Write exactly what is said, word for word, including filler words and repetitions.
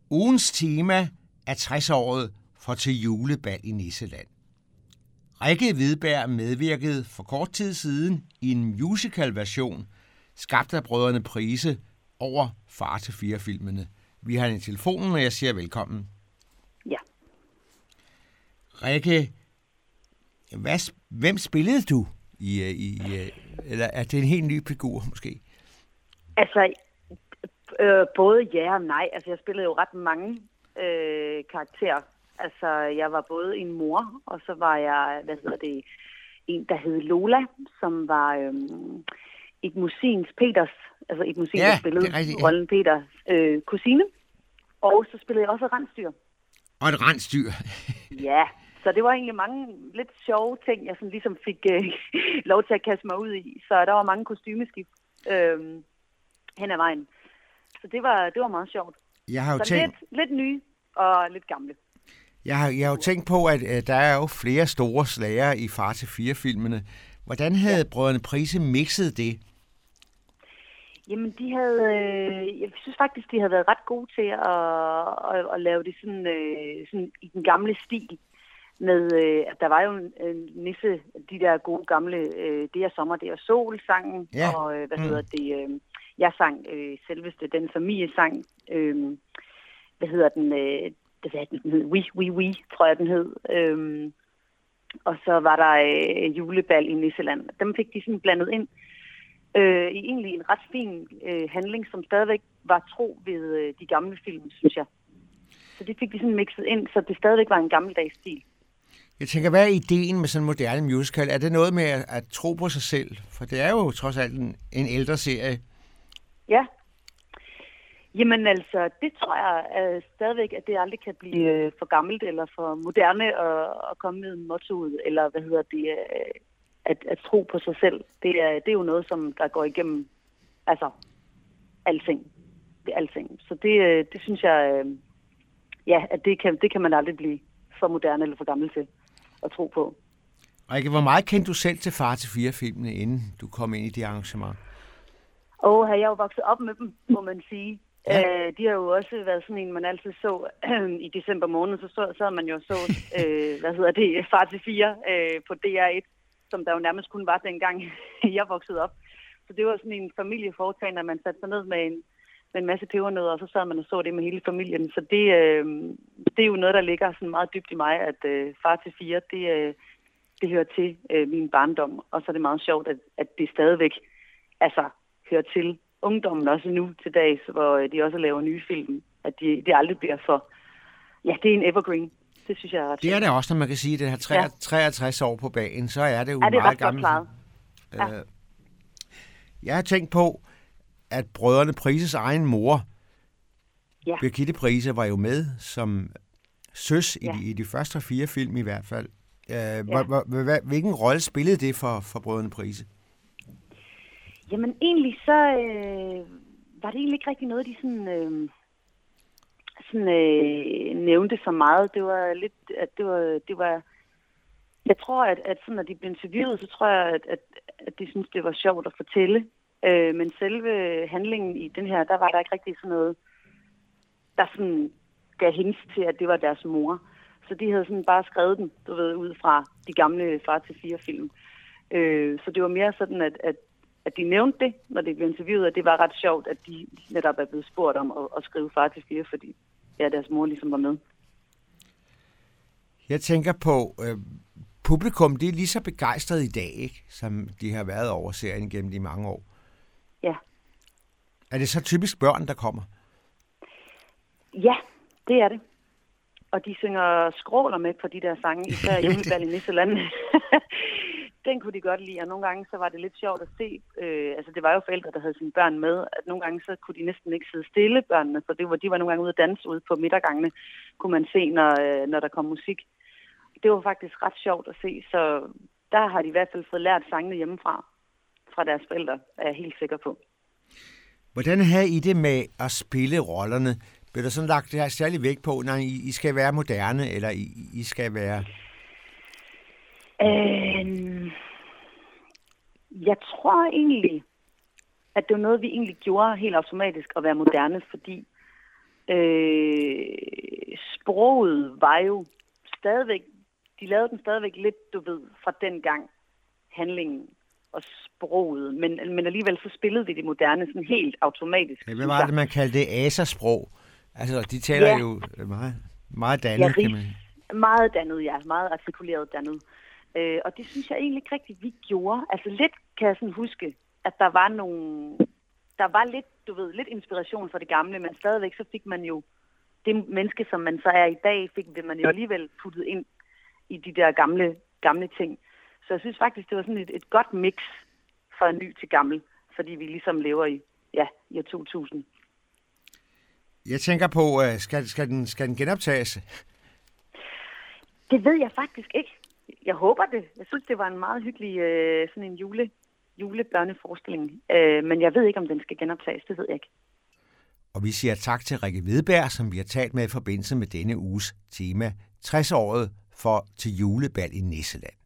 Ugens tema er tres-året for Til julebal i Nisseland. Rikke Hvidberg medvirkede for kort tid siden i en musical-version, skabt af brødrene Price over Far til fire-filmene. Vi har hende i telefonen, og jeg siger velkommen. Ja. Rikke, hvad, hvem spillede du i, i, eller er det en helt ny figur måske? Altså, øh, både ja og nej. Altså, jeg spillede jo ret mange øh, karakterer. Altså, jeg var både en mor, og så var jeg, hvad hedder det, en, der hed Lola, som var øh, et Musins Peters, altså et Musin, ja, der spillede rigtigt, ja. rollen Peters øh, kusine. Og så spillede jeg også rensdyr. Og et rensdyr. Ja, så det var egentlig mange lidt sjove ting, jeg sådan ligesom fik øh, lov til at kaste mig ud i. Så der var mange kostymeskift øh, hen ad vejen. Så det var, det var meget sjovt. Jeg har jo så tænkt... lidt, lidt nye og lidt gamle. Jeg har, jeg har jo tænkt på, at, at der er jo flere store slager i Far til fire-filmene. Hvordan havde ja. brødrene Price mixet det? Jamen, de havde... Øh, jeg synes faktisk, de havde været ret gode til at, at, at lave det sådan, øh, sådan i den gamle stil. Med, øh, at der var jo en, en nisse, de der gode gamle, øh, det er sommer, det er sol-sangen, ja. og øh, hvad mm. hedder det, øh, jeg sang øh, selveste, den familiesang, øh, hvad hedder den, øh, det ved jeg ikke, den hed, Oui, Oui, Oui, tror jeg, den hed. Øh, og så var der øh, julebal i Nisseland. Dem fik de sådan blandet ind øh, i egentlig en ret fin øh, handling, som stadigvæk var tro ved øh, de gamle film, synes jeg. Så det fik de sådan mixet ind, så det stadigvæk var en gammeldags stil. Jeg tænker, hvad er ideen med sådan en moderne musical? Er det noget med at, at tro på sig selv? For det er jo trods alt en, en ældre serie. Ja. Jamen altså, det tror jeg uh, stadigvæk, at det aldrig kan blive uh, for gammelt eller for moderne at, at komme med en motto ud, eller hvad hedder det, uh, at, at tro på sig selv. Det er, det er jo noget, som der går igennem, altså, alting. Det er alting. Så det, uh, det synes jeg, uh, ja, at det kan, det kan man aldrig blive for moderne eller for gammel til at tro på. Rikke, hvor meget kendte du selv til Far til fire-filmene, inden du kom ind i det arrangement? Åh, oh, jeg er jo vokset op med dem, må man sige. Ja. Øh, de har jo også været sådan en, man altid så øh, i december måned, så så, så havde man jo så, øh, hvad hedder det, Far til fire øh, på D R et, som der jo nærmest kun var dengang, jeg voksede op. Så det var sådan en familieforetagende, at man satte sig ned med en, med en masse pebernødder, og så sad man og så det med hele familien. Så det, øh, det er jo noget, der ligger sådan meget dybt i mig, at øh, Far til fire, det, øh, det hører til øh, min barndom. Og så er det meget sjovt, at, at det stadigvæk altså, hører til ungdommen også nu til dags, hvor de også laver nye film, at de, de aldrig bliver for... Ja, det er en evergreen. Det synes jeg er ret Det er det også, når man kan sige, at det har ja. treogtres år på bagen, så er det jo ja, det er meget gammelt. Ja. Øh, jeg har tænkt på, at brødrene Prices egen mor, ja. Birgitte Price, var jo med som søs ja. i, de, i de første fire film i hvert fald. Øh, ja. hvor, hvor, hvilken rolle spillede det for, for brødrene Price? Jamen egentlig så øh, var det egentlig ikke rigtig noget, de sådan, øh, sådan øh, nævnte så meget. Det var lidt, at det var, det var jeg tror, at, at sådan, når de blev interviewet, så tror jeg, at, at, at de synes det var sjovt at fortælle. Øh, men selve handlingen i den her, der var der ikke rigtig sådan noget, der sådan gav hints til, at det var deres mor. Så de havde sådan bare skrevet den, du ved, ud fra de gamle Far til fire-film. Øh, så det var mere sådan, at, at at de nævnte det, når de blev interviewet, og det var ret sjovt, at de netop er blevet spurgt om at, at skrive Far til fire, fordi ja, deres mor ligesom var med. Jeg tænker på, øh, publikum, de er lige så begejstret i dag, ikke, som de har været over serien gennem de mange år. Ja. Er det så typisk børn, der kommer? Ja, det er det. Og de synger skråler med på de der sange, især Julebal i Nisseland. Den kunne de godt lide, og nogle gange så var det lidt sjovt at se. Øh, altså det var jo forældre, der havde sine børn med, at nogle gange så kunne de næsten ikke sidde stille, børnene, for det var, de var nogle gange ude at danse ude på midtergangene, kunne man se, når, øh, når der kom musik. Det var faktisk ret sjovt at se, så der har de i hvert fald fået lært sangene hjemmefra, fra deres forældre, er jeg helt sikker på. Hvordan havde I det med at spille rollerne? Blev der sådan lagt det her særlig vægt på, når I, I skal være moderne, eller I, I skal være... Øh, jeg tror egentlig, at det var noget, vi egentlig gjorde helt automatisk at være moderne, fordi øh, sproget var jo stadigvæk, de lavede den stadigvæk lidt, du ved, fra den gang handlingen og sproget, men, men alligevel så spillede vi det moderne sådan helt automatisk. Ja, hvad var det, man kaldte det asersprog? Altså, de taler ja. jo meget, meget dannet, ja, kan man. Meget dannet, ja. Meget artikuleret dannet. Øh, og det synes jeg egentlig ikke rigtigt, vi gjorde. Altså lidt kan jeg sådan huske, at der var nogle... Der var lidt, du ved, lidt inspiration for det gamle, men stadigvæk så fik man jo det menneske, som man så er i dag, fik det man jo alligevel puttet ind i de der gamle, gamle ting. Så jeg synes faktisk, det var sådan et, et godt mix fra ny til gammel, fordi vi ligesom lever i, ja, i år to tusind. Jeg tænker på, skal, skal, den, skal den genoptages? Det ved jeg faktisk ikke. Jeg håber det. Jeg synes, det var en meget hyggelig øh, sådan en jule, julebørneforestilling. Øh, men jeg ved ikke, om den skal genoptages. Det ved jeg ikke. Og vi siger tak til Rikke Hvidberg, som vi har talt med i forbindelse med denne uges tema, tres-året for til julebal i Nisseland.